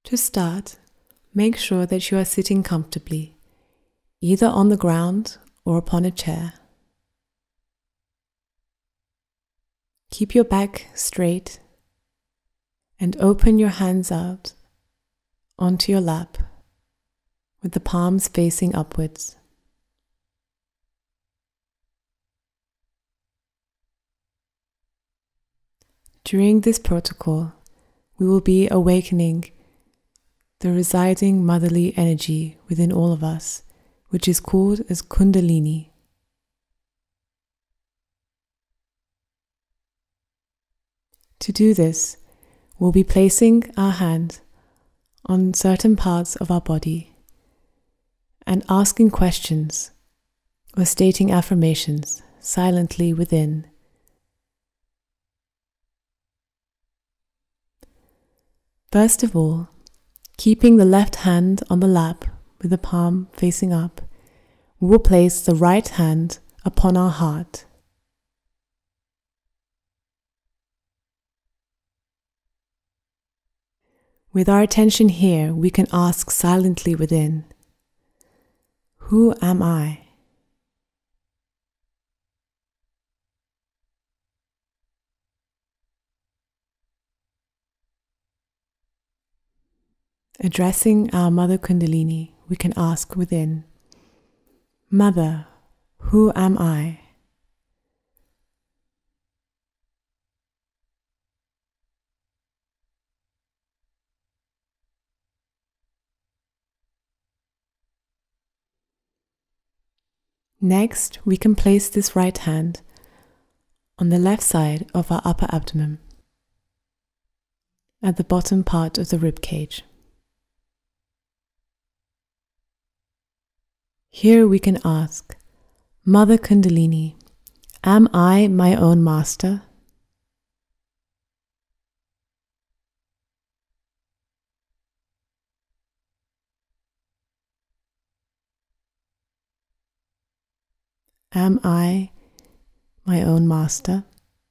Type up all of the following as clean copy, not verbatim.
To start, make sure that you are sitting comfortably, either on the ground or upon a chair. Keep your back straight and open your hands out onto your lap with the palms facing upwards. During this protocol, we will be awakening the residing motherly energy within all of us, which is called as Kundalini. To do this, we'll be placing our hand on certain parts of our body and asking questions or stating affirmations silently within. First of all, keeping the left hand on the lap with the palm facing up, we will place the right hand upon our heart. With our attention here, we can ask silently within, who am I? Addressing our Mother Kundalini, we can ask within, Mother, who am I? Next, we can place this right hand on the left side of our upper abdomen, at the bottom part of the rib cage. Here we can ask, Mother Kundalini, am I my own master? Am I my own master?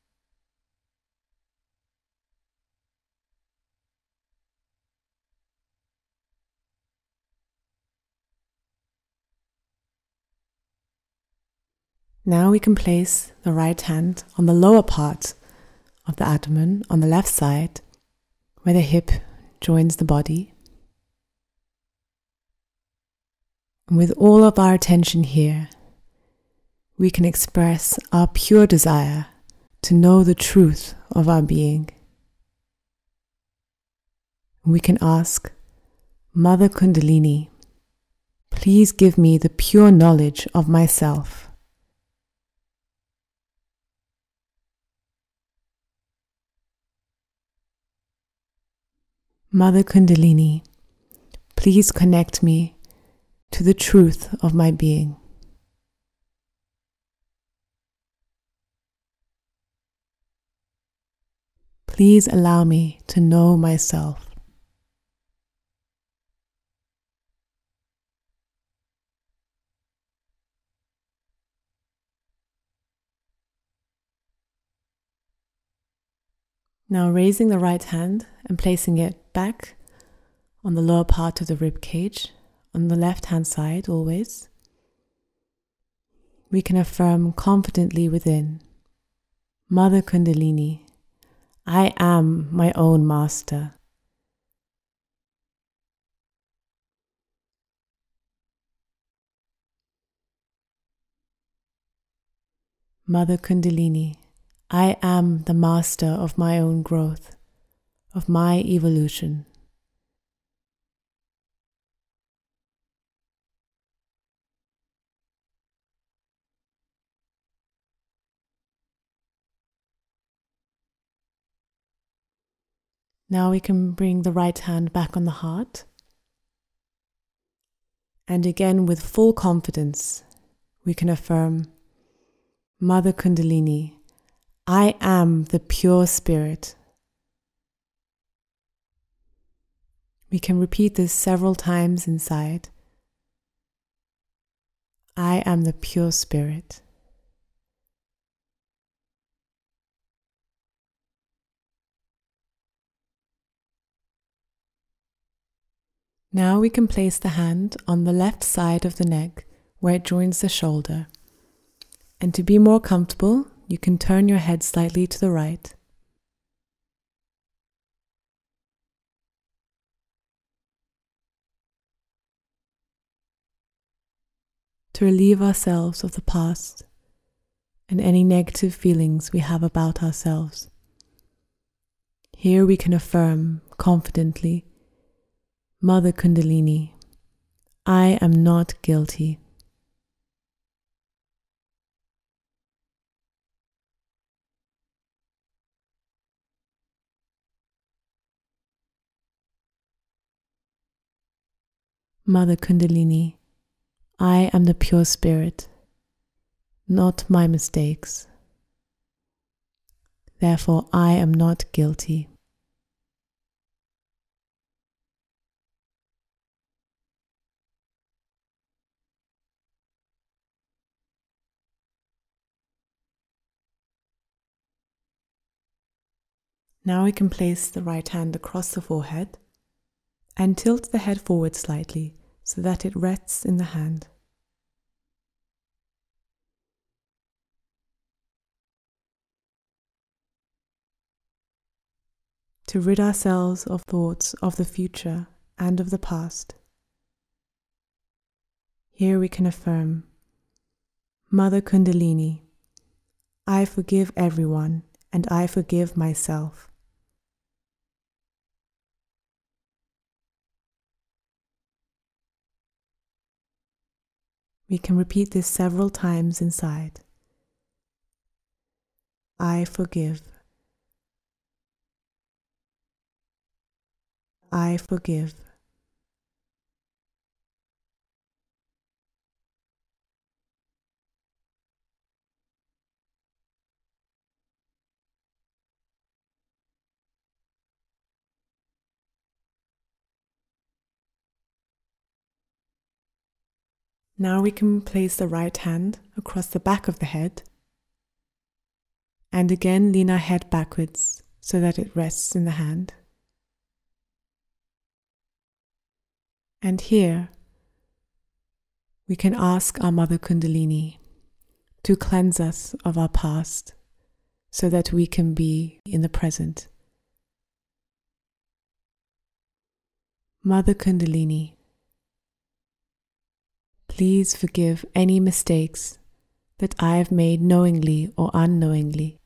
Now we can place the right hand on the lower part of the abdomen on the left side, where the hip joins the body. And with all of our attention here, we can express our pure desire to know the truth of our being. We can ask, Mother Kundalini, please give me the pure knowledge of myself. Mother Kundalini, please connect me to the truth of my being. Please allow me to know myself. Now raising the right hand and placing it back on the lower part of the rib cage, on the left hand side always, we can affirm confidently within, Mother Kundalini, I am my own master. Mother Kundalini, I am the master of my own growth, of my evolution. Now we can bring the right hand back on the heart. And again, with full confidence, we can affirm, Mother Kundalini, I am the pure spirit. We can repeat this several times inside. I am the pure spirit. Now we can place the hand on the left side of the neck where it joins the shoulder. And to be more comfortable, you can turn your head slightly to the right. To relieve ourselves of the past and any negative feelings we have about ourselves. Here we can affirm confidently, Mother Kundalini, I am not guilty. Mother Kundalini, I am the pure spirit, not my mistakes. Therefore, I am not guilty. Now we can place the right hand across the forehead and tilt the head forward slightly so that it rests in the hand. To rid ourselves of thoughts of the future and of the past. Here we can affirm, Mother Kundalini, I forgive everyone and I forgive myself. We can repeat this several times inside. I forgive. I forgive. Now we can place the right hand across the back of the head and again lean our head backwards so that it rests in the hand. And here we can ask our Mother Kundalini to cleanse us of our past so that we can be in the present. Mother Kundalini, please forgive any mistakes that I have made knowingly or unknowingly.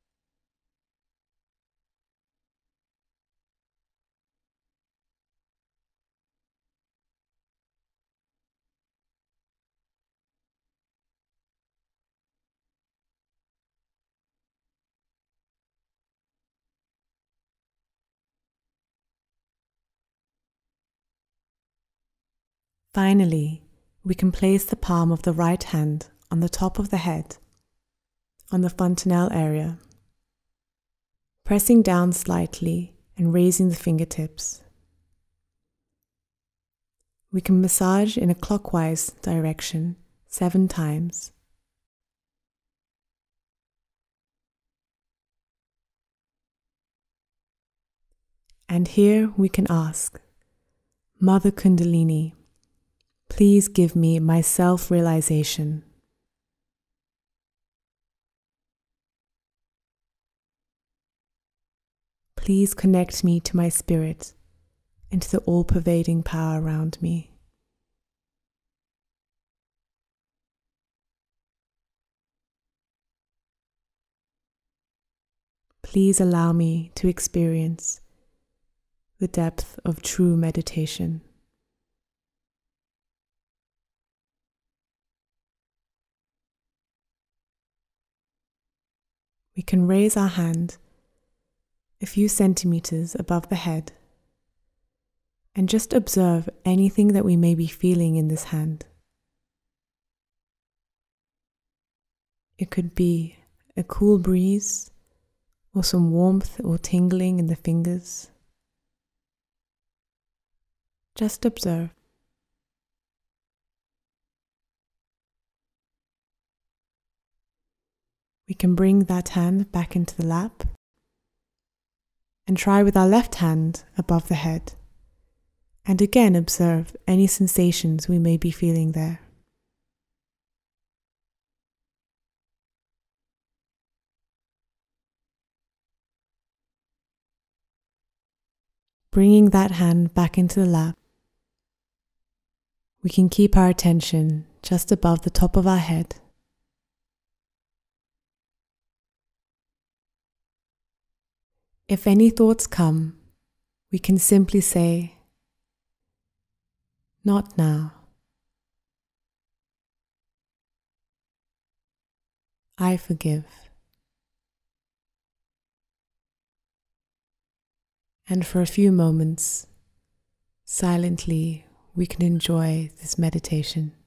Finally, we can place the palm of the right hand on the top of the head, on the fontanelle area, pressing down slightly and raising the fingertips. We can massage in a clockwise direction 7 times. And here we can ask, Mother Kundalini, please give me my self-realization. Please connect me to my spirit and to the all-pervading power around me. Please allow me to experience the depth of true meditation. We can raise our hand a few centimeters above the head and just observe anything that we may be feeling in this hand. It could be a cool breeze or some warmth or tingling in the fingers. Just observe. We can bring that hand back into the lap and try with our left hand above the head And again, observe any sensations we may be feeling there. Bringing that hand back into the lap, we can keep our attention just above the top of our head. If any thoughts come, we can simply say, "Not now. I forgive." And for a few moments, silently, we can enjoy this meditation.